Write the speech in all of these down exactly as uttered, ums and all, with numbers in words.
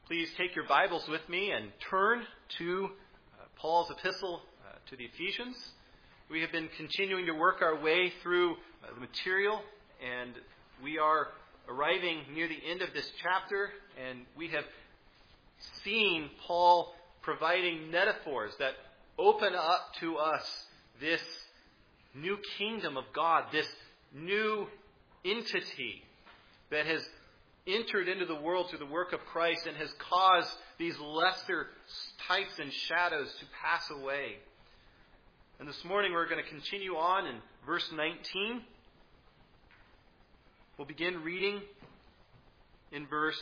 Please take your Bibles with me and turn to uh, Paul's epistle uh, to the Ephesians. We have been continuing to work our way through uh, the material, and we are arriving near the end of this chapter, and we have seen Paul providing metaphors that open up to us this new kingdom of God, this new entity that has entered into the world through the work of Christ and has caused these lesser types and shadows to pass away. And this morning we're going to continue on in verse nineteen. We'll begin reading in verse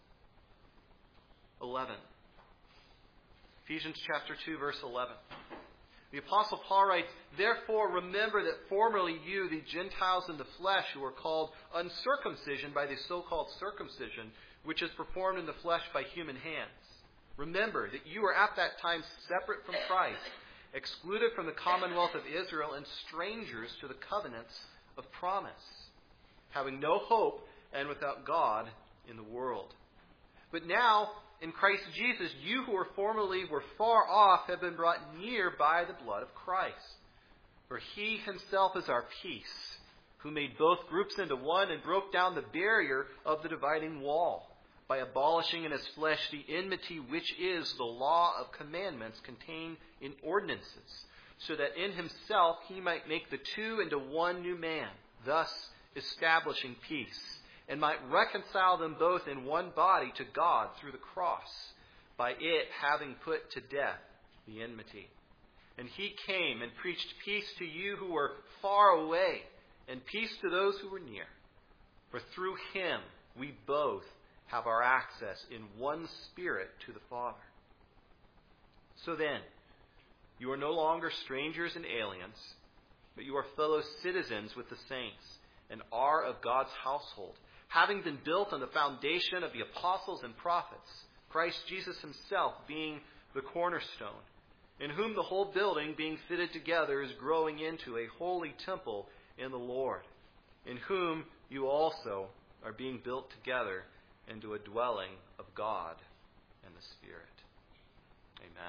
eleven. Ephesians chapter two, verse eleven. The Apostle Paul writes, "Therefore remember that formerly you, the Gentiles in the flesh, who were called uncircumcision by the so-called circumcision, which is performed in the flesh by human hands. Remember that you were at that time separate from Christ, excluded from the commonwealth of Israel, and strangers to the covenants of promise, having no hope and without God in the world. But now, in Christ Jesus, you who were formerly were far off have been brought near by the blood of Christ. For he himself is our peace, who made both groups into one and broke down the barrier of the dividing wall, by abolishing in his flesh the enmity which is the law of commandments contained in ordinances, so that in himself he might make the two into one new man, thus establishing peace, and might reconcile them both in one body to God through the cross, by it having put to death the enmity. And he came and preached peace to you who were far away, and peace to those who were near. For through him we both have our access in one Spirit to the Father. So then, you are no longer strangers and aliens, but you are fellow citizens with the saints, and are of God's household, having been built on the foundation of the apostles and prophets, Christ Jesus himself being the cornerstone, in whom the whole building being fitted together is growing into a holy temple in the Lord, in whom you also are being built together into a dwelling of God and the Spirit." Amen.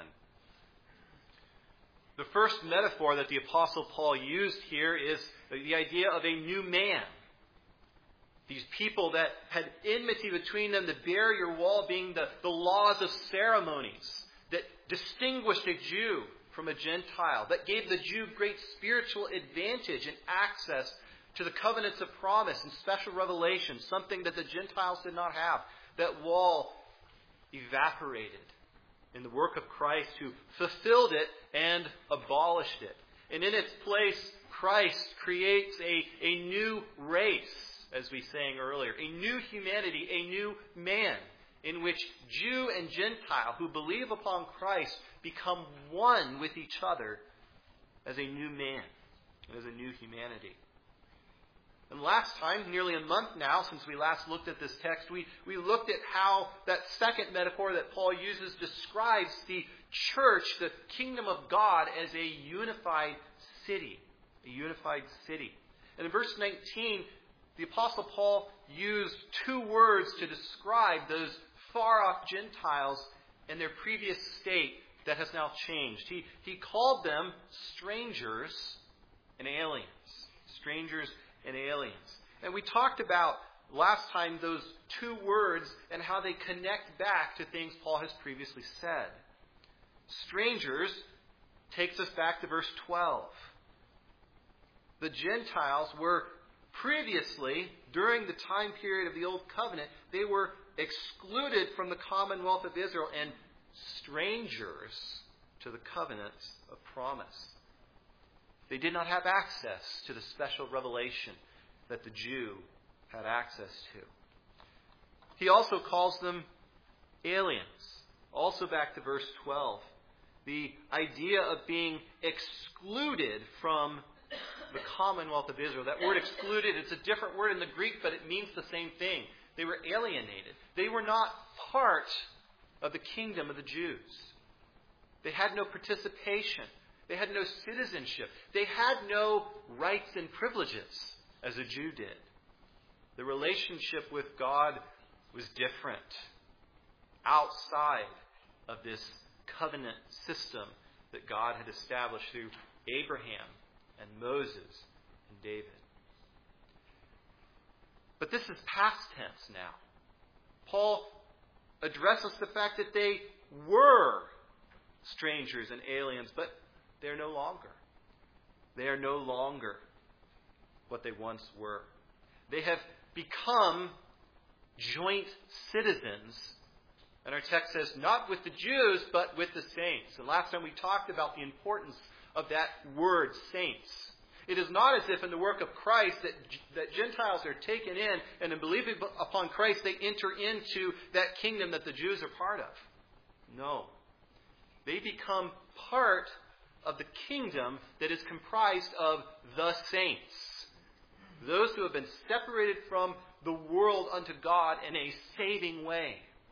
The first metaphor that the Apostle Paul used here is the idea of a new man. These people that had enmity between them, the barrier wall being the, the laws of ceremonies that distinguished a Jew from a Gentile, that gave the Jew great spiritual advantage and access to the covenants of promise and special revelation, something that the Gentiles did not have. That wall evaporated in the work of Christ, who fulfilled it and abolished it. And in its place, Christ creates a, a new race, as we sang earlier, a new humanity, a new man, in which Jew and Gentile who believe upon Christ become one with each other as a new man, as a new humanity. And last time, nearly a month now since we last looked at this text, we, we looked at how that second metaphor that Paul uses describes the church, the kingdom of God, as a unified city. A unified city. And in verse nineteen, the Apostle Paul used two words to describe those far-off Gentiles and their previous state that has now changed. He, he called them strangers and aliens. Strangers and aliens. And we talked about last time those two words and how they connect back to things Paul has previously said. Strangers takes us back to verse twelve. The Gentiles were previously, during the time period of the Old Covenant, they were excluded from the commonwealth of Israel and strangers to the covenants of promise. They did not have access to the special revelation that the Jew had access to. He also calls them aliens. Also back to verse twelve. The idea of being excluded from the commonwealth of Israel. That word excluded, it's a different word in the Greek, but it means the same thing. They were alienated. They were not part of the kingdom of the Jews. They had no participation. They had no citizenship. They had no rights and privileges as a Jew did. The relationship with God was different. outside of this covenant system that God had established through Abraham and Moses and David. But this is past tense now. Paul addresses the fact that they were strangers and aliens, but they're no longer. They are no longer what they once were. They have become joint citizens. And our text says, not with the Jews, but with the saints. And last time we talked about the importance of that word, saints. It is not as if in the work of Christ that, that Gentiles are taken in, and in believing upon Christ they enter into that kingdom that the Jews are part of. No. They become part of the kingdom that is comprised of the saints. Those who have been separated from the world unto God in a saving way.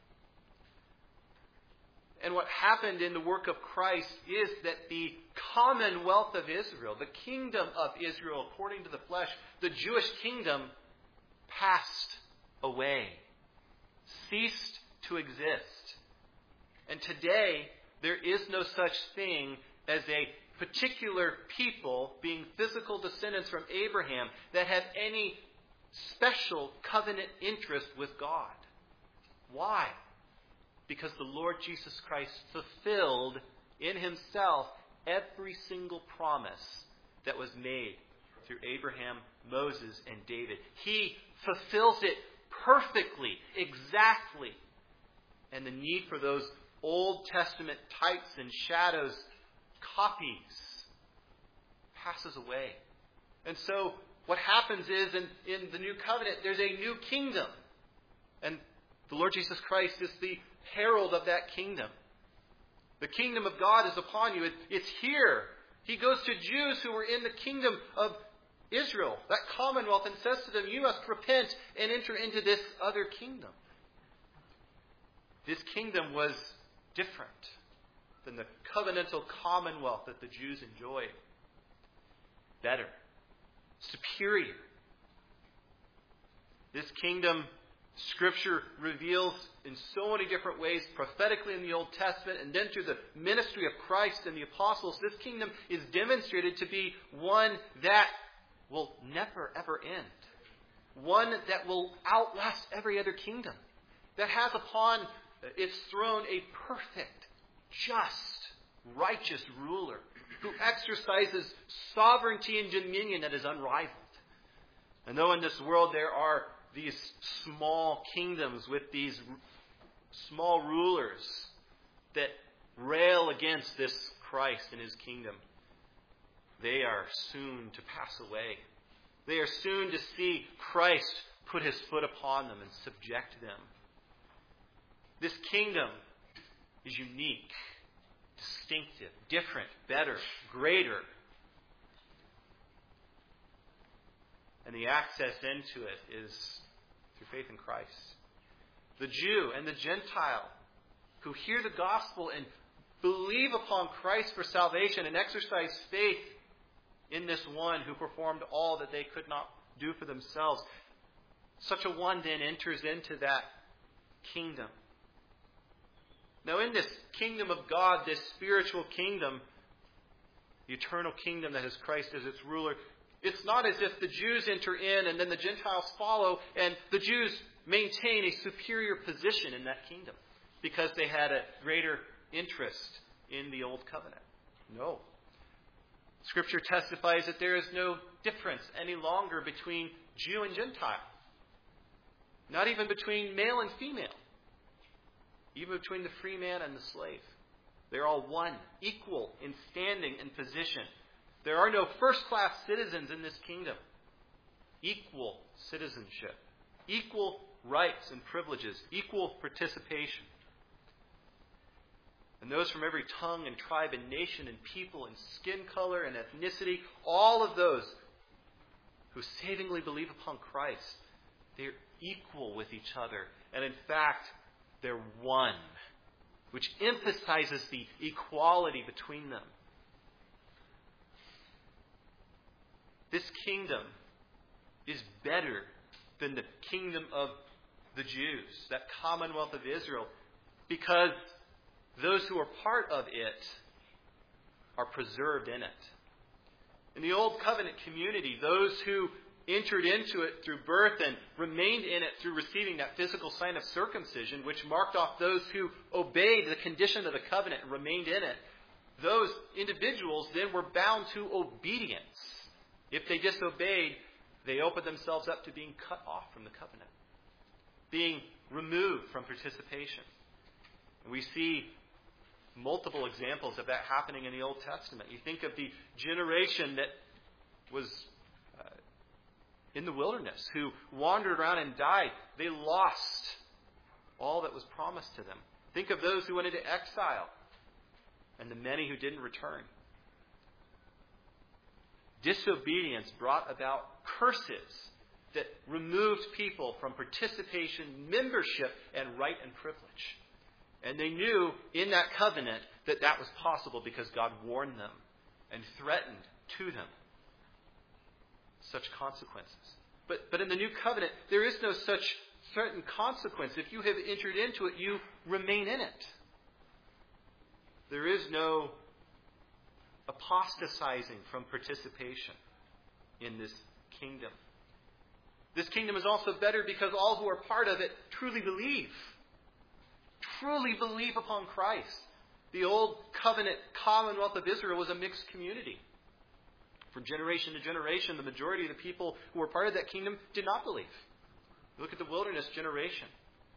And what happened in the work of Christ is that the commonwealth of Israel, the kingdom of Israel according to the flesh, the Jewish kingdom, passed away, ceased to exist. And today, there is no such thing as a particular people being physical descendants from Abraham that have any special covenant interest with God. Why? Because the Lord Jesus Christ fulfilled in himself every single promise that was made through Abraham, Moses, and David. He fulfills it perfectly, exactly. And the need for those Old Testament types and shadows, copies, passes away. And so what happens is in, in the new covenant, there's a new kingdom. And the Lord Jesus Christ is the herald of that kingdom. The kingdom of God is upon you. It, it's here. He goes to Jews who were in the kingdom of Israel, that commonwealth, and says to them, you must repent and enter into this other kingdom. This kingdom was different than the covenantal commonwealth that the Jews enjoyed. Better. Superior. This kingdom, Scripture reveals in so many different ways, prophetically in the Old Testament, and then through the ministry of Christ and the apostles, this kingdom is demonstrated to be one that will never, ever end. One that will outlast every other kingdom. That has upon its throne a perfect, just, righteous ruler who exercises sovereignty and dominion that is unrivaled. And though in this world there are these small kingdoms with these small rulers that rail against this Christ and his kingdom, they are soon to pass away. They are soon to see Christ put his foot upon them and subject them. This kingdom is unique, distinctive, different, better, greater. And the access into it is through faith in Christ. The Jew and the Gentile who hear the gospel and believe upon Christ for salvation and exercise faith in this one who performed all that they could not do for themselves. Such a one then enters into that kingdom. Now in this kingdom of God, this spiritual kingdom, the eternal kingdom that has Christ as its ruler, it's not as if the Jews enter in and then the Gentiles follow and the Jews maintain a superior position in that kingdom because they had a greater interest in the old covenant. No. Scripture testifies that there is no difference any longer between Jew and Gentile. Not even between male and female. Even between the free man and the slave. They're all one, equal in standing and position. There are no first-class citizens in this kingdom. Equal citizenship. Equal rights and privileges. Equal participation. And those from every tongue and tribe and nation and people and skin color and ethnicity, all of those who savingly believe upon Christ, they're equal with each other. And in fact, they're one, which emphasizes the equality between them. This kingdom is better than the kingdom of the Jews, that commonwealth of Israel. because those who are part of it are preserved in it. In the Old Covenant community, those who entered into it through birth and remained in it through receiving that physical sign of circumcision, which marked off those who obeyed the condition of the covenant and remained in it, those individuals then were bound to obedience. If they disobeyed, they opened themselves up to being cut off from the covenant, being removed from participation. And we see multiple examples of that happening in the Old Testament. You think of the generation that was uh, in the wilderness, who wandered around and died. They lost all that was promised to them. Think of those who went into exile and the many who didn't return. Disobedience brought about curses that removed people from participation, membership, and right and privilege. And they knew in that covenant that that was possible because God warned them and threatened to them such consequences. But, but in the new covenant, there is no such certain consequence. If you have entered into it, you remain in it. There is no apostatizing from participation in this kingdom. This kingdom is also better because all who are part of it truly believe. Truly believe upon Christ. The old covenant commonwealth of Israel was a mixed community. From generation to generation, the majority of the people who were part of that kingdom did not believe. Look at the wilderness generation.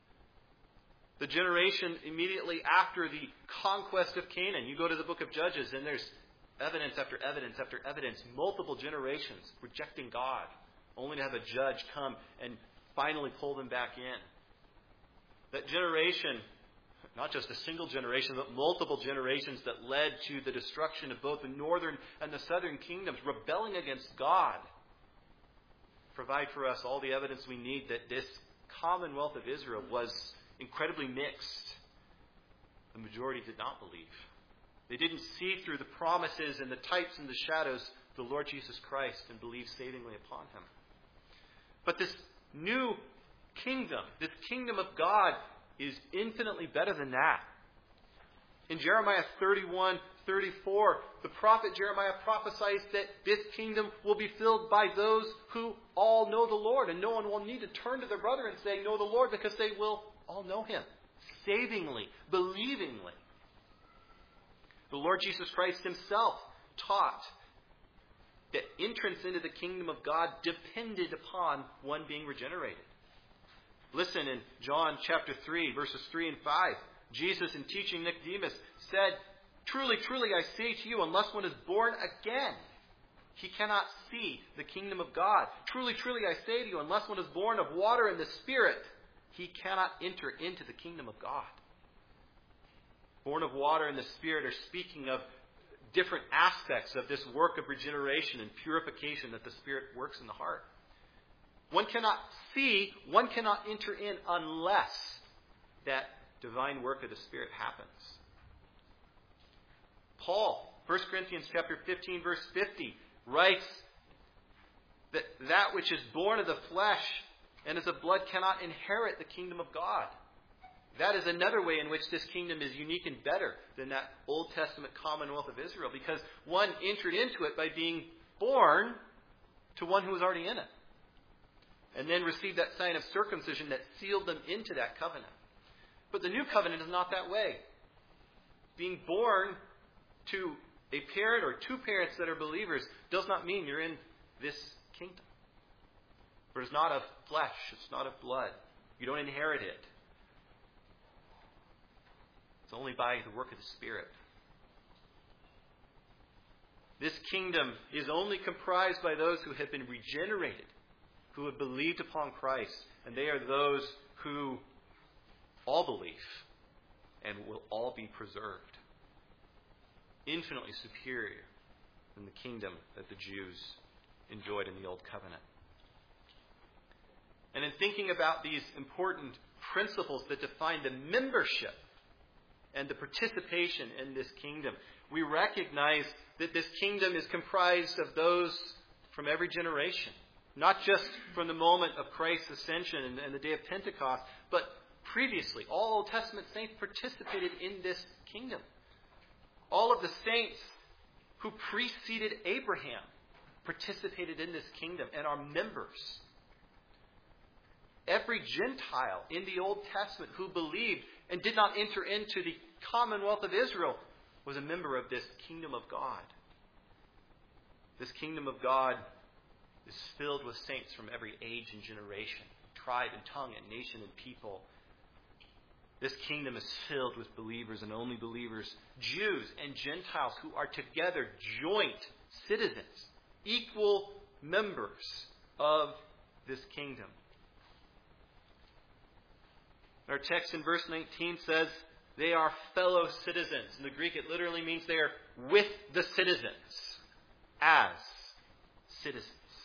The generation immediately after the conquest of Canaan. You go to the book of Judges and there's evidence after evidence after evidence, multiple generations rejecting God, only to have a judge come and finally pull them back in. That generation, not just a single generation, but multiple generations that led to the destruction of both the northern and the southern kingdoms, rebelling against God, provide for us all the evidence we need that this commonwealth of Israel was incredibly mixed. The majority did not believe. They didn't see through the promises and the types and the shadows of the Lord Jesus Christ and believe savingly upon Him. But this new kingdom, this kingdom of God, is infinitely better than that. In Jeremiah thirty-one thirty-four, the prophet Jeremiah prophesies that this kingdom will be filled by those who all know the Lord, and no one will need to turn to their brother and say, "Know the Lord," because they will all know Him, savingly, believingly. The Lord Jesus Christ Himself taught that entrance into the kingdom of God depended upon one being regenerated. Listen in John chapter three, verses three and five. Jesus, in teaching Nicodemus, said, "Truly, truly, I say to you, unless one is born again, he cannot see the kingdom of God. Truly, truly, I say to you, unless one is born of water and the Spirit, he cannot enter into the kingdom of God." Born of water and the Spirit are speaking of different aspects of this work of regeneration and purification that the Spirit works in the heart. One cannot see, one cannot enter in unless that divine work of the Spirit happens. Paul, First Corinthians chapter fifteen, verse fifty, writes that that which is born of the flesh and is of blood cannot inherit the kingdom of God. That is another way in which this kingdom is unique and better than that Old Testament commonwealth of Israel, because one entered into it by being born to one who was already in it, and then received that sign of circumcision that sealed them into that covenant. But the new covenant is not that way. Being born to a parent or two parents that are believers does not mean you're in this kingdom. For it's not of flesh, it's not of blood. You don't inherit it. It's only by the work of the Spirit. This kingdom is only comprised by those who have been regenerated, who have believed upon Christ, and they are those who all believe and will all be preserved. Infinitely superior than the kingdom that the Jews enjoyed in the Old Covenant. And in thinking about these important principles that define the membership and the participation in this kingdom, we recognize that this kingdom is comprised of those from every generation. Not just from the moment of Christ's ascension and, and the day of Pentecost, but previously, all Old Testament saints participated in this kingdom. All of the saints who preceded Abraham participated in this kingdom and are members. Every Gentile in the Old Testament who believed and did not enter into the commonwealth of Israel was a member of this kingdom of God. This kingdom of God is filled with saints from every age and generation, tribe and tongue and nation and people. This kingdom is filled with believers and only believers, Jews and Gentiles who are together joint citizens, equal members of this kingdom. Our text in verse nineteen says they are fellow citizens. In the Greek, it literally means they are with the citizens, as citizens.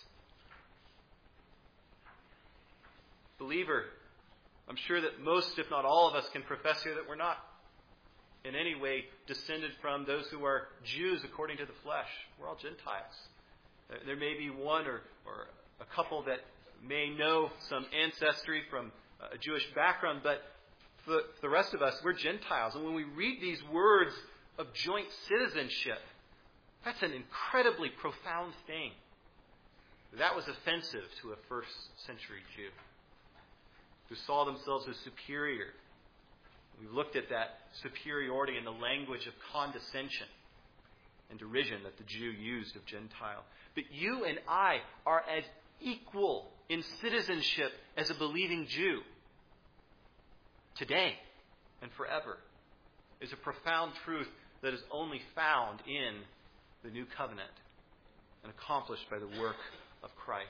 Believer, I'm sure that most, if not all of us, can profess here that we're not in any way descended from those who are Jews according to the flesh. We're all Gentiles. There may be one or, or a couple that may know some ancestry from a Jewish background, but for the rest of us, we're Gentiles. And when we read these words of joint citizenship, that's an incredibly profound thing. That was offensive to a first century Jew who saw themselves as superior. We've looked at that superiority in the language of condescension and derision that the Jew used of Gentile. But you and I are as equal in citizenship as a believing Jew. Today and forever is a profound truth that is only found in the new covenant and accomplished by the work of Christ.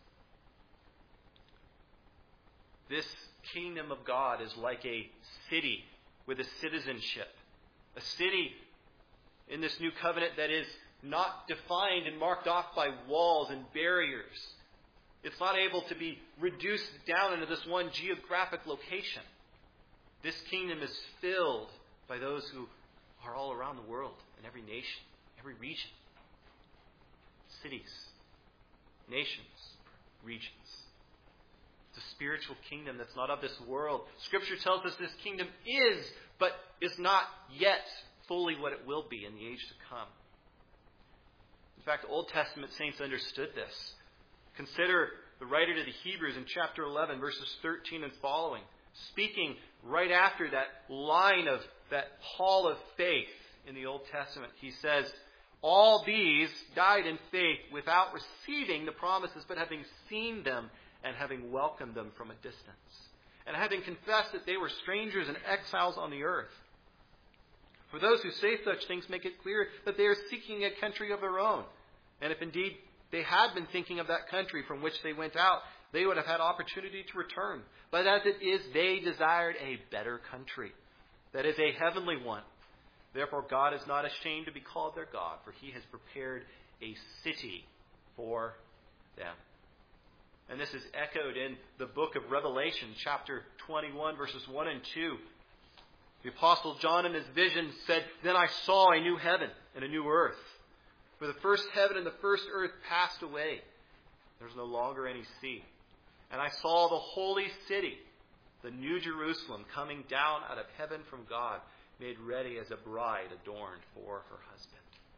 This kingdom of God is like a city with a citizenship. A city in this new covenant that is not defined and marked off by walls and barriers. It's not able to be reduced down into this one geographic location. This kingdom is filled by those who are all around the world, in every nation, every region. Cities, nations, regions. It's a spiritual kingdom that's not of this world. Scripture tells us this kingdom is, but is not yet fully what it will be in the age to come. In fact, Old Testament saints understood this. Consider the writer to the Hebrews in chapter eleven, verses thirteen and following, speaking right after that line of that hall of faith in the Old Testament. He says, all these died in faith without receiving the promises, but having seen them and having welcomed them from a distance, and having confessed that they were strangers and exiles on the earth. For those who say such things make it clear that they are seeking a country of their own. And if indeed they had been thinking of that country from which they went out, they would have had opportunity to return. But as it is, they desired a better country, that is, a heavenly one. Therefore God is not ashamed to be called their God, for he has prepared a city for them. And this is echoed in the book of Revelation, chapter twenty-one, verses one and two. The Apostle John in his vision said, Then I saw a new heaven and a new earth. For the first heaven and the first earth passed away. There's no longer any sea. And I saw the holy city, the new Jerusalem, coming down out of heaven from God, made ready as a bride adorned for her husband.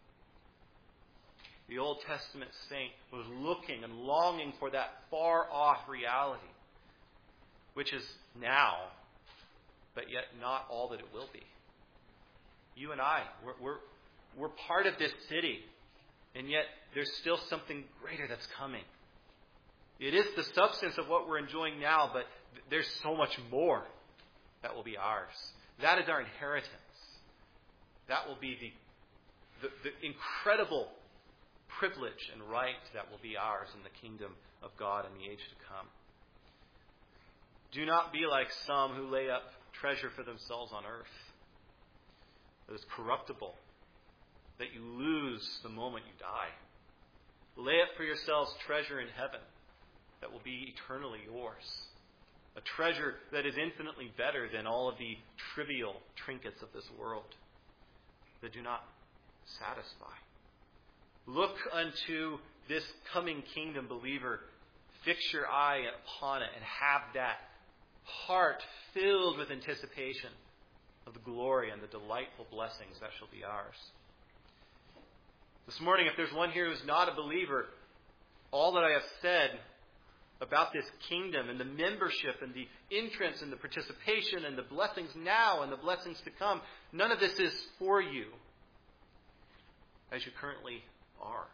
The Old Testament saint was looking and longing for that far-off reality, which is now, but yet not all that it will be. You and I, we're, we're, we're part of this city, and yet there's still something greater that's coming. It is the substance of what we're enjoying now, but there's so much more that will be ours. That is our inheritance. That will be the, the, the incredible privilege and right that will be ours in the kingdom of God in the age to come. Do not be like some who lay up treasure for themselves on earth that is corruptible, that you lose the moment you die. Lay up for yourselves treasure in heaven that will be eternally yours. A treasure that is infinitely better than all of the trivial trinkets of this world that do not satisfy. Look unto this coming kingdom, believer. Fix your eye upon it and have that heart filled with anticipation of the glory and the delightful blessings that shall be ours. This morning, if there's one here who's not a believer, all that I have said about this kingdom and the membership and the entrance and the participation and the blessings now and the blessings to come, none of this is for you as you currently are.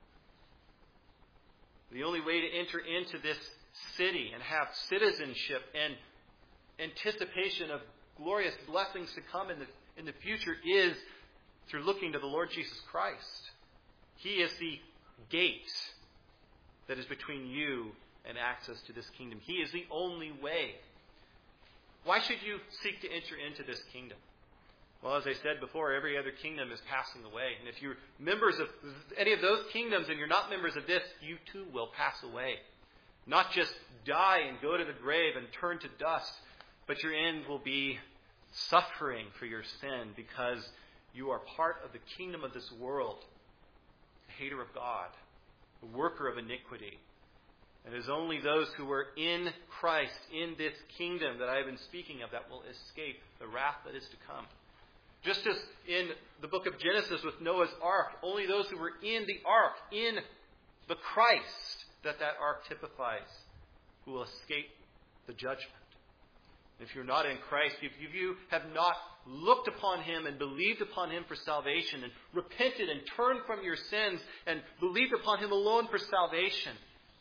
The only way to enter into this city and have citizenship and anticipation of glorious blessings to come in the, in the future is through looking to the Lord Jesus Christ. He is the gate that is between you and access to this kingdom. He is the only way. Why should you seek to enter into this kingdom? Well, as I said before, every other kingdom is passing away. And if you're members of any of those kingdoms and you're not members of this, you too will pass away. Not just die and go to the grave and turn to dust, but your end will be suffering for your sin because you are part of the kingdom of this world, a hater of God, a worker of iniquity. And it is only those who are in Christ, in this kingdom that I have been speaking of, that will escape the wrath that is to come. Just as in the book of Genesis with Noah's ark, only those who were in the ark, in the Christ that that ark typifies, who will escape the judgment. If you're not in Christ, if you have not looked upon Him and believed upon Him for salvation and repented and turned from your sins and believed upon Him alone for salvation,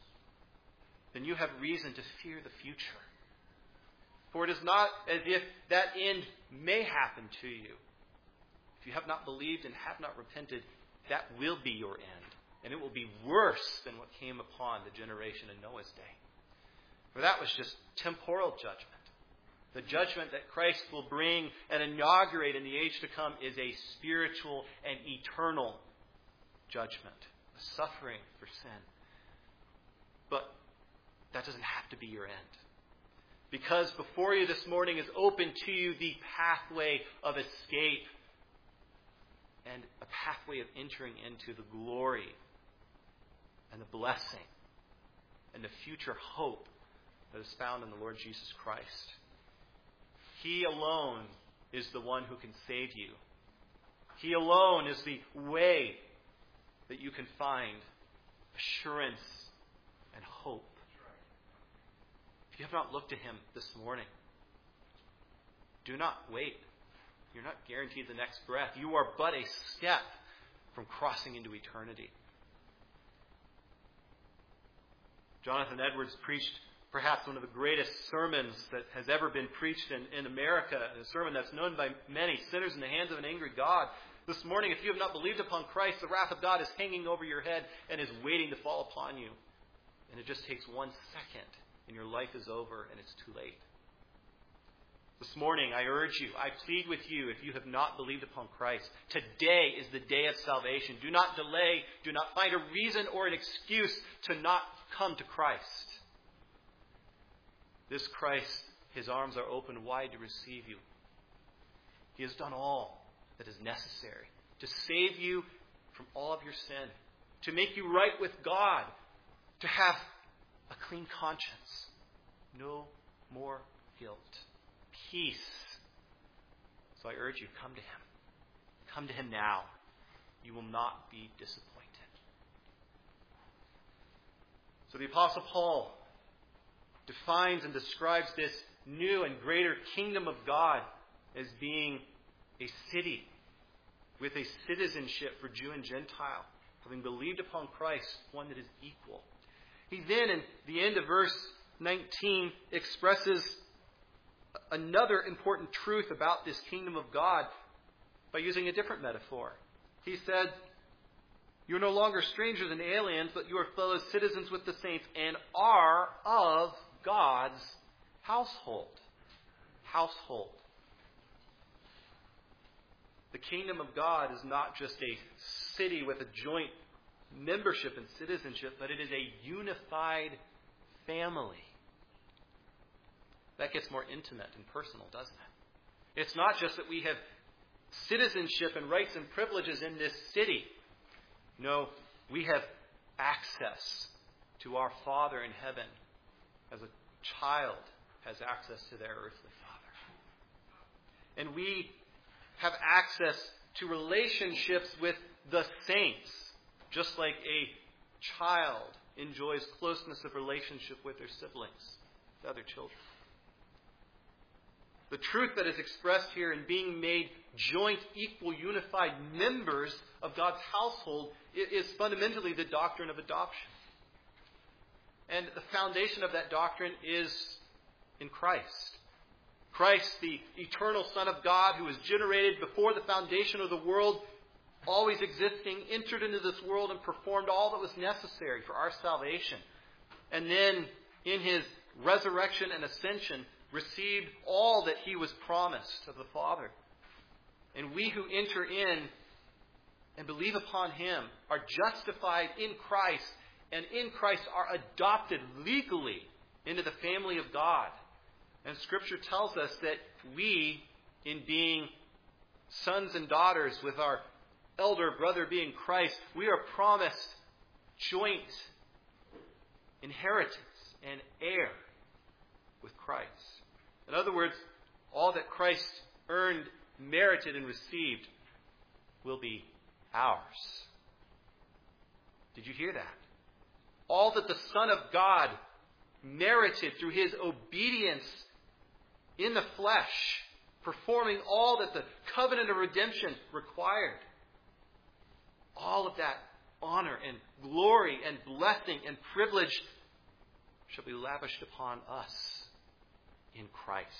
then you have reason to fear the future. For it is not as if that end may happen to you. If you have not believed and have not repented, that will be your end. And it will be worse than what came upon the generation in Noah's day. For that was just temporal judgment. The judgment that Christ will bring and inaugurate in the age to come is a spiritual and eternal judgment, a suffering for sin. But that doesn't have to be your end. Because before you this morning is open to you the pathway of escape and a pathway of entering into the glory and the blessing and the future hope that is found in the Lord Jesus Christ. He alone is the one who can save you. He alone is the way that you can find assurance and hope. If you have not looked to Him this morning, do not wait. You're not guaranteed the next breath. You are but a step from crossing into eternity. Jonathan Edwards preached perhaps one of the greatest sermons that has ever been preached in, in America, a sermon that's known by many, Sinners in the Hands of an Angry God. This morning, if you have not believed upon Christ, the wrath of God is hanging over your head and is waiting to fall upon you. And it just takes one second, and your life is over, and it's too late. This morning, I urge you, I plead with you, if you have not believed upon Christ, today is the day of salvation. Do not delay. Do not find a reason or an excuse to not come to Christ. This Christ, His arms are open wide to receive you. He has done all that is necessary to save you from all of your sin, to make you right with God, to have a clean conscience, no more guilt, peace. So I urge you, come to Him. Come to Him now. You will not be disappointed. So the Apostle Paul defines and describes this new and greater kingdom of God as being a city with a citizenship for Jew and Gentile, having believed upon Christ, one that is equal. He then, in the end of verse nineteen, expresses another important truth about this kingdom of God by using a different metaphor. He said, "You're no longer strangers and aliens, but you are fellow citizens with the saints and are of God's household." Household. The kingdom of God is not just a city with a joint membership and citizenship, but it is a unified family. That gets more intimate and personal, doesn't it? It's not just that we have citizenship and rights and privileges in this city. No, we have access to our Father in heaven as a child has access to their earthly Father. And we have access to relationships with the saints, just like a child enjoys closeness of relationship with their siblings, the other children. The truth that is expressed here in being made joint, equal, unified members of God's household is fundamentally the doctrine of adoption. And the foundation of that doctrine is in Christ. Christ, the eternal Son of God, who was generated before the foundation of the world, always existing, entered into this world and performed all that was necessary for our salvation. And then, in his resurrection and ascension, received all that he was promised of the Father. And we who enter in and believe upon him are justified in Christ, and in Christ are adopted legally into the family of God. And Scripture tells us that we, in being sons and daughters with our elder brother being Christ, we are promised joint inheritance and heir with Christ. In other words, all that Christ earned, merited, and received will be ours. Did you hear that? All that the Son of God merited through his obedience in the flesh, performing all that the covenant of redemption required, all of that honor and glory and blessing and privilege shall be lavished upon us in Christ.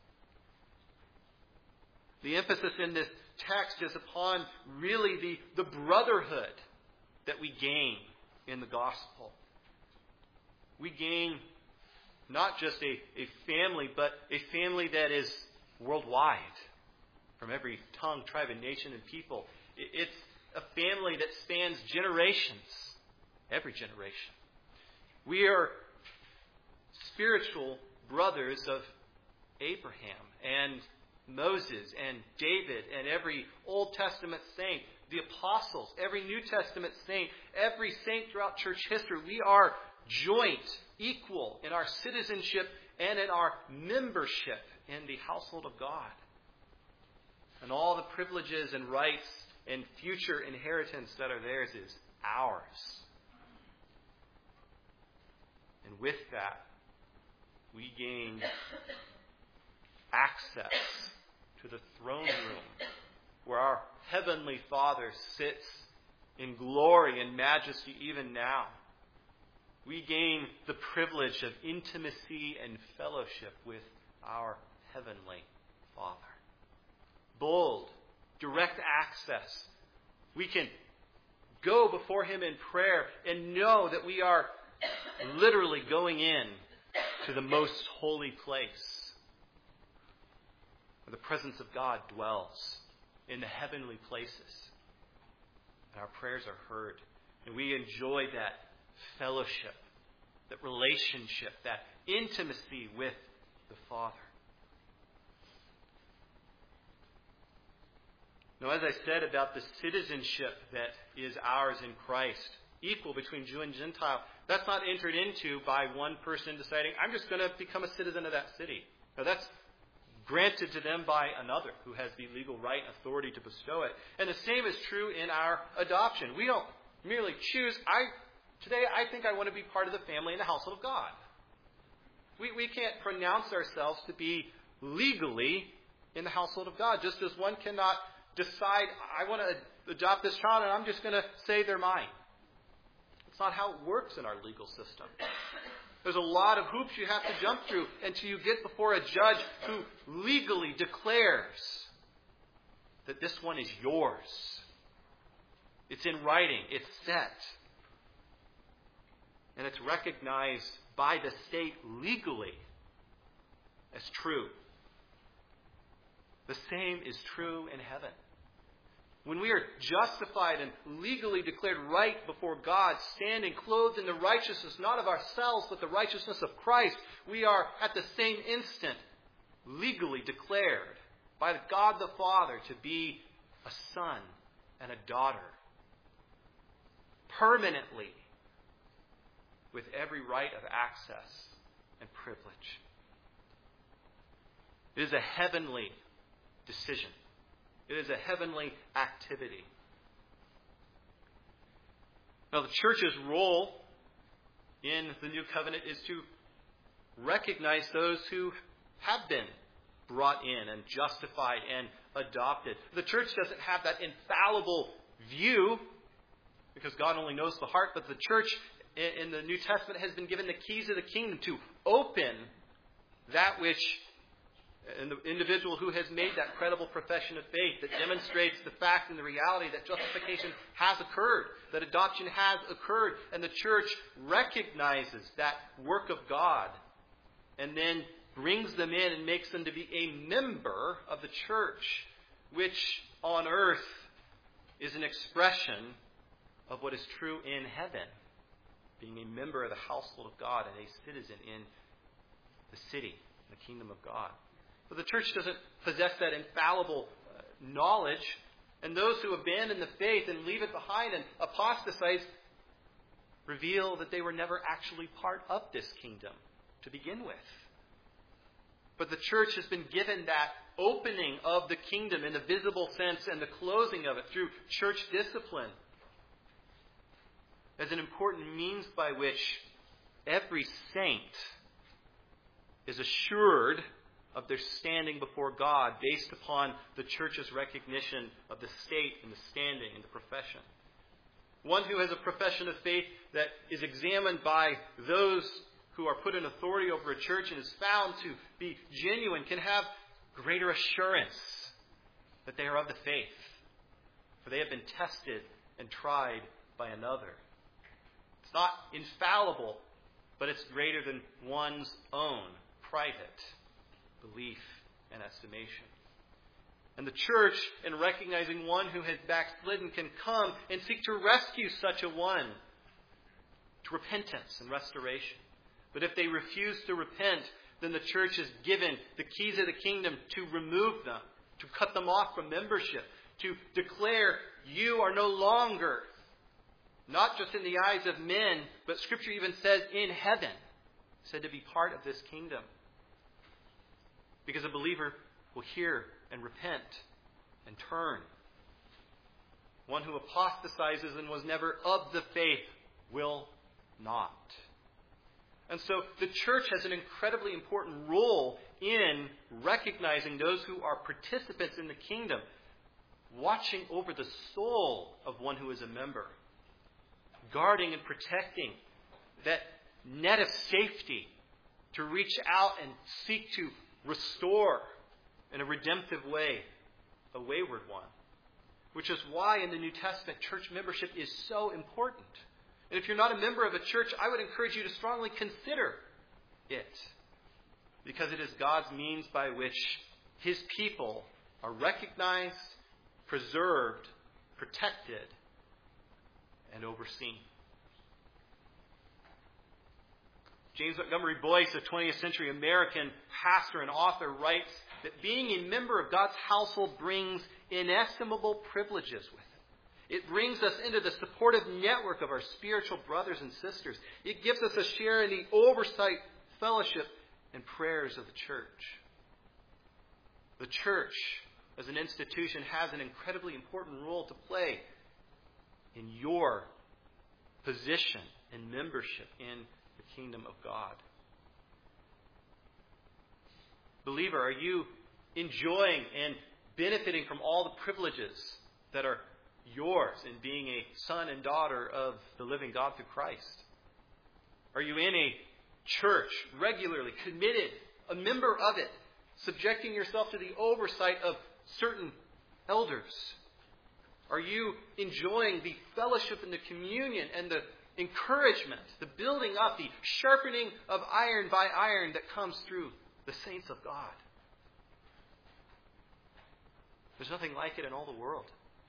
The emphasis in this text is upon really the, the brotherhood that we gain in the gospel. We gain not just a, a family, but a family that is worldwide, from every tongue, tribe, and nation and people. It's a family that spans generations, every generation. We are spiritual brothers of Abraham and Moses and David and every Old Testament saint, the apostles, every New Testament saint, every saint throughout church history. We are joint, equal in our citizenship and in our membership in the household of God. And all the privileges and rights and future inheritance that are theirs is ours. And with that, we gain access to the throne room where our Heavenly Father sits in glory and majesty even now. We gain the privilege of intimacy and fellowship with our Heavenly Father. Bold, direct access. We can go before him in prayer and know that we are literally going in to the most holy place where the presence of God dwells in the heavenly places. And our prayers are heard. And we enjoy that fellowship, that relationship, that intimacy with the Father. Now, as I said about the citizenship that is ours in Christ, equal between Jew and Gentile, that's not entered into by one person deciding, I'm just going to become a citizen of that city. No, that's granted to them by another who has the legal right and authority to bestow it. And the same is true in our adoption. We don't merely choose, I today I think I want to be part of the family in the household of God. We, we can't pronounce ourselves to be legally in the household of God, just as one cannot decide, I want to adopt this child and I'm just going to say they're mine. It's not how it works in our legal system. There's a lot of hoops you have to jump through until you get before a judge who legally declares that this one is yours. It's in writing. It's set. And it's recognized by the state legally as true. The same is true in heaven. When we are justified and legally declared right before God, standing clothed in the righteousness not of ourselves, but the righteousness of Christ, we are at the same instant legally declared by God the Father to be a son and a daughter. Permanently, with every right of access and privilege. It is a heavenly decision. It is a heavenly activity. Now, the church's role in the new covenant is to recognize those who have been brought in and justified and adopted. The church doesn't have that infallible view because God only knows the heart, but the church in the New Testament has been given the keys of the kingdom to open that which, and the individual who has made that credible profession of faith that demonstrates the fact and the reality that justification has occurred, that adoption has occurred, and the church recognizes that work of God and then brings them in and makes them to be a member of the church, which on earth is an expression of what is true in heaven, being a member of the household of God and a citizen in the city, the kingdom of God. But the church doesn't possess that infallible uh, knowledge, and those who abandon the faith and leave it behind and apostatize reveal that they were never actually part of this kingdom to begin with. But the church has been given that opening of the kingdom in the visible sense and the closing of it through church discipline as an important means by which every saint is assured of their standing before God based upon the church's recognition of the state and the standing and the profession. One who has a profession of faith that is examined by those who are put in authority over a church and is found to be genuine can have greater assurance that they are of the faith, for they have been tested and tried by another. It's not infallible, but it's greater than one's own private belief and estimation. And the church, in recognizing one who has backslidden, can come and seek to rescue such a one to repentance and restoration. But if they refuse to repent, then the church is given the keys of the kingdom to remove them, to cut them off from membership, to declare you are no longer, not just in the eyes of men, but Scripture even says in heaven, said to be part of this kingdom. Because a believer will hear and repent and turn. One who apostatizes and was never of the faith will not. And so the church has an incredibly important role in recognizing those who are participants in the kingdom, watching over the soul of one who is a member, guarding and protecting that net of safety to reach out and seek to restore in a redemptive way a wayward one. Which is why in the New Testament church membership is so important. And if you're not a member of a church, I would encourage you to strongly consider it. Because it is God's means by which His people are recognized, preserved, protected, and overseen. James Montgomery Boyce, a twentieth century American pastor and author, writes that being a member of God's household brings inestimable privileges with it. It brings us into the supportive network of our spiritual brothers and sisters. It gives us a share in the oversight, fellowship, and prayers of the church. The church, as an institution, has an incredibly important role to play in your position and membership in the kingdom of God. Believer, are you enjoying and benefiting from all the privileges that are yours in being a son and daughter of the living God through Christ? Are you in a church regularly, committed, a member of it, subjecting yourself to the oversight of certain elders? Are you enjoying the fellowship and the communion and the encouragement, the building up, the sharpening of iron by iron that comes through the saints of God? There's nothing like it in all the world.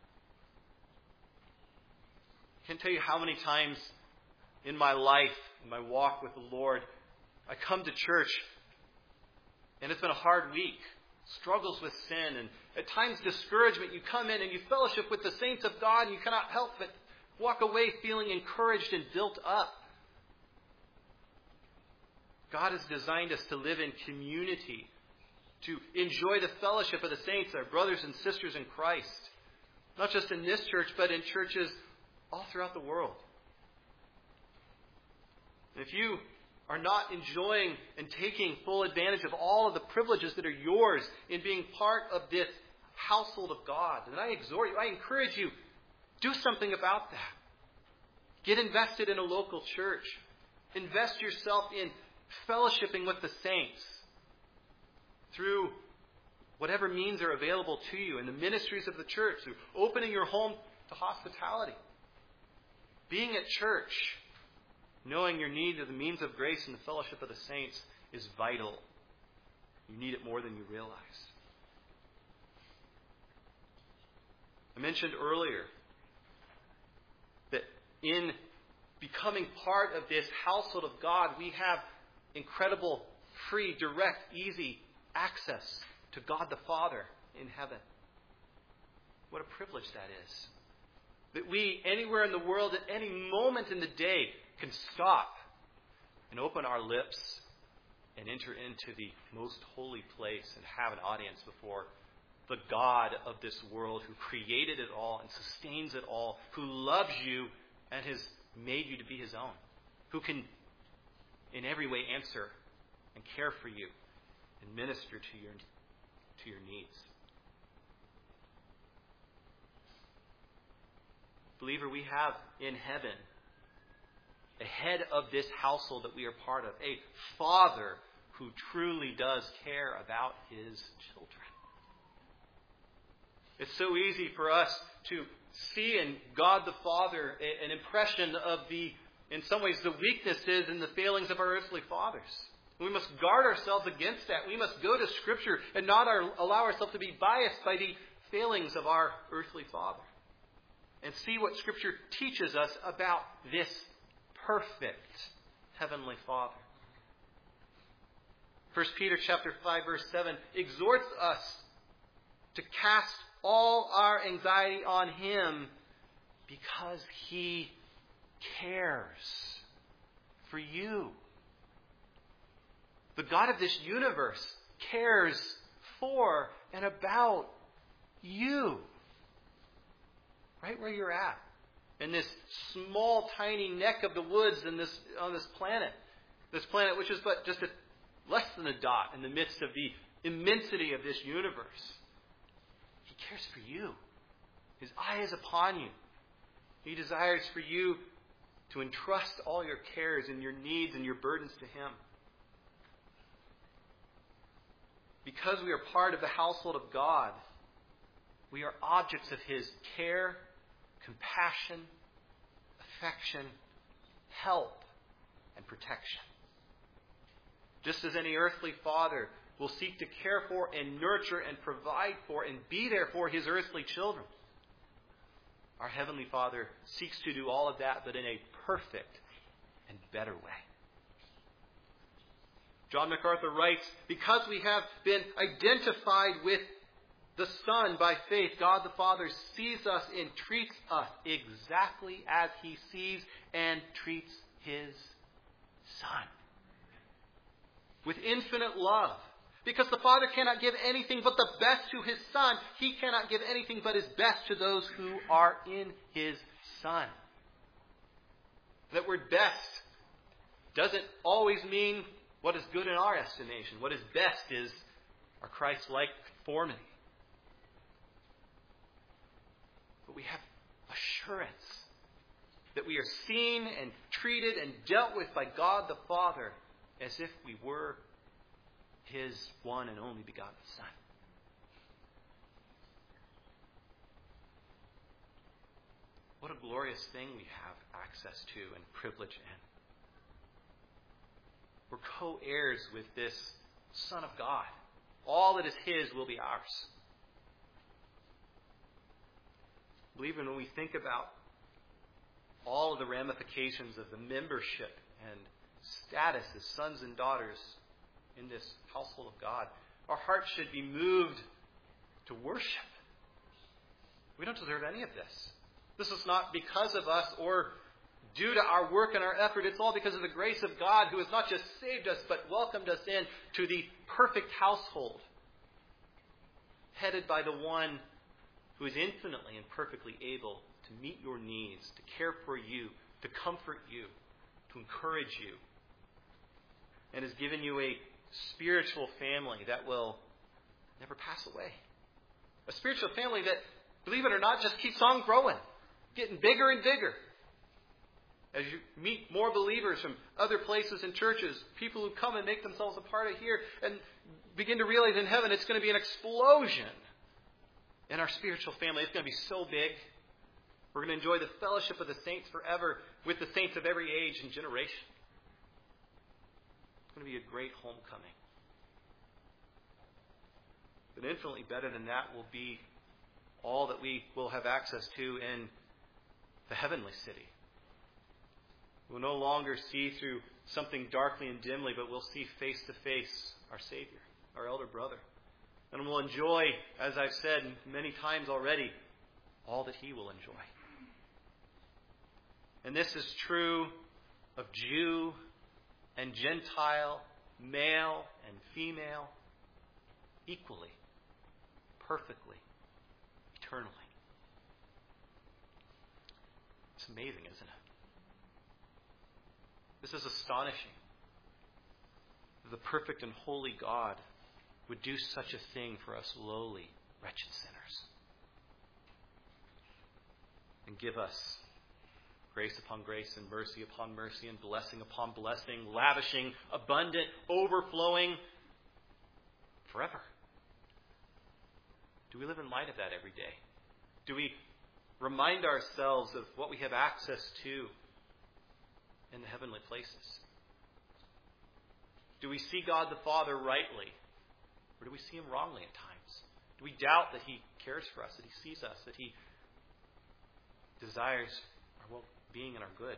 I can't tell you how many times in my life, in my walk with the Lord, I come to church and it's been a hard week. Struggles with sin and at times discouragement. You come in and you fellowship with the saints of God and you cannot help but walk away feeling encouraged and built up. God has designed us to live in community to enjoy the fellowship of the saints, our brothers and sisters in Christ. Not just in this church, but in churches all throughout the world. And if you are not enjoying and taking full advantage of all of the privileges that are yours in being part of this household of God, then I exhort you, I encourage you, do something about that. Get invested in a local church. Invest yourself in fellowshipping with the saints through whatever means are available to you in the ministries of the church, through opening your home to hospitality. Being at church, knowing your need of the means of grace and the fellowship of the saints is vital. You need it more than you realize. I mentioned earlier that in becoming part of this household of God, we have incredible, free, direct, easy access to God the Father in heaven. What a privilege that is. That we, anywhere in the world, at any moment in the day, can stop and open our lips and enter into the most holy place and have an audience before the God of this world who created it all and sustains it all, who loves you and has made you to be His own, who can in every way answer and care for you and minister to your, to your needs. Believer, we have in heaven, ahead of this household that we are part of, a Father who truly does care about His children. It's so easy for us to see in God the Father an impression of the, in some ways, the weaknesses and the failings of our earthly fathers. We must guard ourselves against that. We must go to Scripture and not our, allow ourselves to be biased by the failings of our earthly father. And see what Scripture teaches us about this perfect Heavenly Father. First Peter chapter five, verse seven exhorts us to cast all our anxiety on Him because He cares for you. The God of this universe cares for and about you. Right where you're at. In this small, tiny neck of the woods in this, on this planet. This planet which is but just a, less than a dot in the midst of the immensity of this universe. He cares for you. His eye is upon you. He desires for you to entrust all your cares and your needs and your burdens to Him. Because we are part of the household of God, we are objects of His care, compassion, affection, help, and protection. Just as any earthly father will seek to care for and nurture and provide for and be there for his earthly children, our Heavenly Father seeks to do all of that, but in a perfect and better way. John MacArthur writes, because we have been identified with the Son by faith, God the Father sees us and treats us exactly as He sees and treats His Son. With infinite love. Because the Father cannot give anything but the best to His Son, He cannot give anything but His best to those who are in His Son. That word best doesn't always mean what is good in our estimation. What is best is our Christ-like conformity. But we have assurance that we are seen and treated and dealt with by God the Father as if we were His one and only begotten Son. What a glorious thing we have access to and privilege in. We're co-heirs with this Son of God. All that is His will be ours. Believe me, when we think about all of the ramifications of the membership and status as sons and daughters in this household of God, our hearts should be moved to worship. We don't deserve any of this. This is not because of us or due to our work and our effort. It's all because of the grace of God who has not just saved us, but welcomed us in to the perfect household headed by the one who is infinitely and perfectly able to meet your needs, to care for you, to comfort you, to encourage you, and has given you a spiritual family that will never pass away. A spiritual family that, believe it or not, just keeps on growing, getting bigger and bigger. As you meet more believers from other places and churches, people who come and make themselves a part of here, and begin to realize in heaven it's going to be an explosion in our spiritual family. It's going to be so big. We're going to enjoy the fellowship of the saints forever with the saints of every age and generation. It's going to be a great homecoming. But infinitely better than that will be all that we will have access to in the heavenly city. We'll no longer see through something darkly and dimly, but we'll see face to face our Savior, our elder brother. And we'll enjoy, as I've said many times already, all that He will enjoy. And this is true of Jew and Gentile, male and female, equally, perfectly, eternally. It's amazing, isn't it? This is astonishing. The perfect and holy God would do such a thing for us lowly, wretched sinners. And give us grace upon grace and mercy upon mercy and blessing upon blessing, lavishing, abundant, overflowing forever. Do we live in light of that every day? Do we remind ourselves of what we have access to in the heavenly places? Do we see God the Father rightly? Or do we see Him wrongly at times? Do we doubt that He cares for us, that He sees us, that He desires our well-being and our good?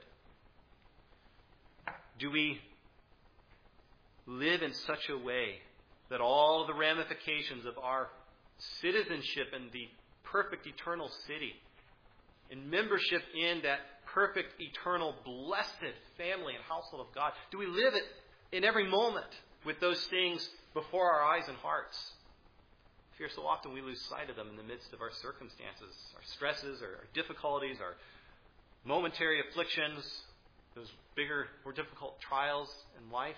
Do we live in such a way that all the ramifications of our citizenship in the perfect eternal city, in membership in that perfect, eternal, blessed family and household of God, do we live it in every moment with those things before our eyes and hearts? I fear so often we lose sight of them in the midst of our circumstances, our stresses, our difficulties, our momentary afflictions, those bigger, more difficult trials in life.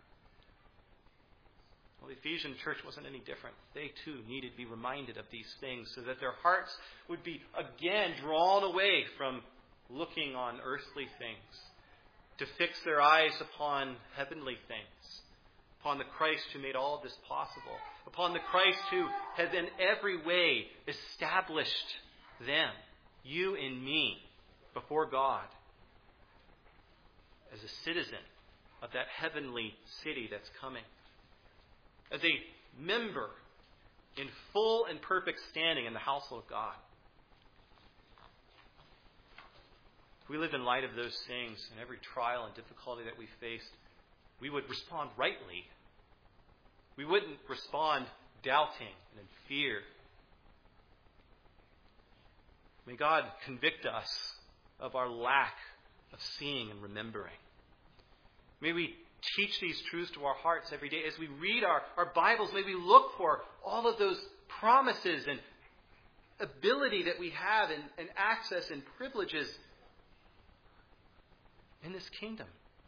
Well, the Ephesian church wasn't any different. They too needed to be reminded of these things so that their hearts would be again drawn away from looking on earthly things, to fix their eyes upon heavenly things, upon the Christ who made all of this possible, upon the Christ who has in every way established them, you and me, before God, as a citizen of that heavenly city that's coming, as a member in full and perfect standing in the household of God. If we live in light of those things in every trial and difficulty that we faced, we would respond rightly. We wouldn't respond doubting and in fear. May God convict us of our lack of seeing and remembering. May we teach these truths to our hearts every day. As we read our, our Bibles, may we look for all of those promises and ability that we have and, and access and privileges in this kingdom.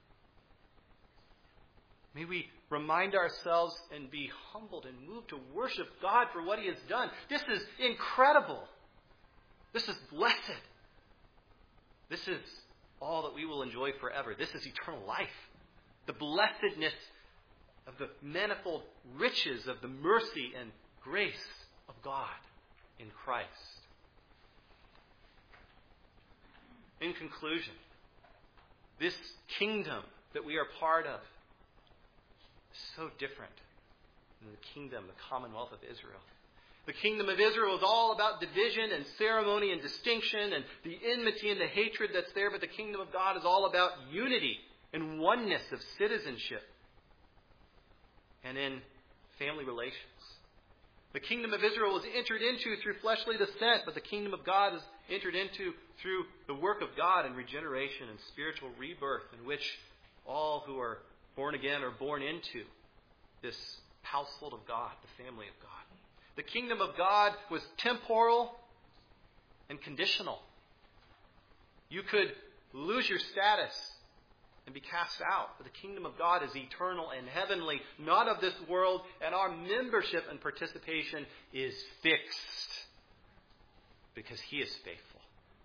May we remind ourselves and be humbled and moved to worship God for what He has done. This is incredible. This is blessed. This is all that we will enjoy forever. This is eternal life. The blessedness of the manifold riches of the mercy and grace of God in Christ. In conclusion, this kingdom that we are part of is so different than the kingdom, the commonwealth of Israel. The kingdom of Israel is all about division and ceremony and distinction and the enmity and the hatred that's there, but the kingdom of God is all about unity and oneness of citizenship and in family relations. The kingdom of Israel was entered into through fleshly descent, but the kingdom of God is entered into through the work of God and regeneration and spiritual rebirth, in which all who are born again are born into this household of God, the family of God. The kingdom of God was temporal and conditional. You could lose your status and be cast out. But the kingdom of God is eternal and heavenly, not of this world, and our membership and participation is fixed because He is faithful.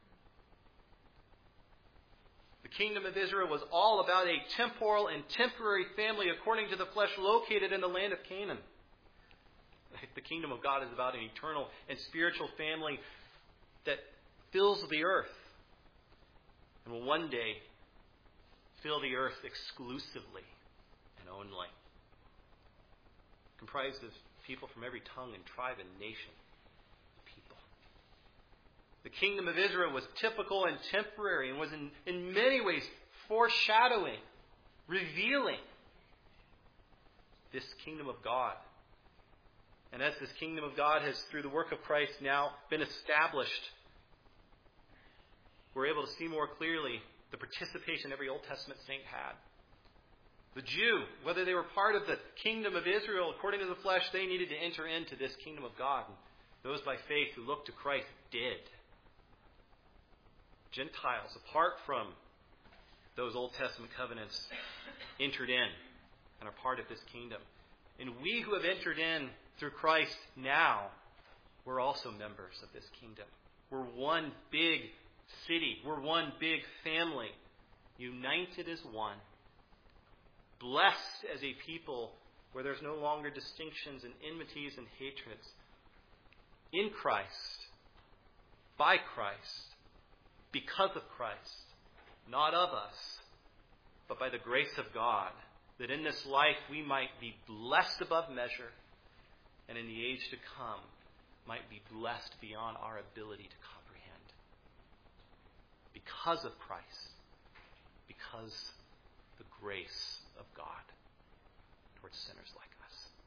The kingdom of Israel was all about a temporal and temporary family according to the flesh located in the land of Canaan. The kingdom of God is about an eternal and spiritual family that fills the earth and will one day fill the earth exclusively and only. Comprised of people from every tongue and tribe and nation. People. The kingdom of Israel was typical and temporary and was in, in many ways foreshadowing, revealing this kingdom of God. And as this kingdom of God has, through the work of Christ, now been established, we're able to see more clearly the participation every Old Testament saint had. The Jew, whether they were part of the kingdom of Israel according to the flesh, they needed to enter into this kingdom of God. And those by faith who looked to Christ did. Gentiles, apart from those Old Testament covenants, entered in and are part of this kingdom. And we who have entered in through Christ now, we're also members of this kingdom. We're one big city. We're one big family, united as one, blessed as a people where there's no longer distinctions and enmities and hatreds. In Christ, by Christ, because of Christ, not of us, but by the grace of God, that in this life we might be blessed above measure, and in the age to come might be blessed beyond our ability to comprehend. Because of Christ, because the grace of God towards sinners like us.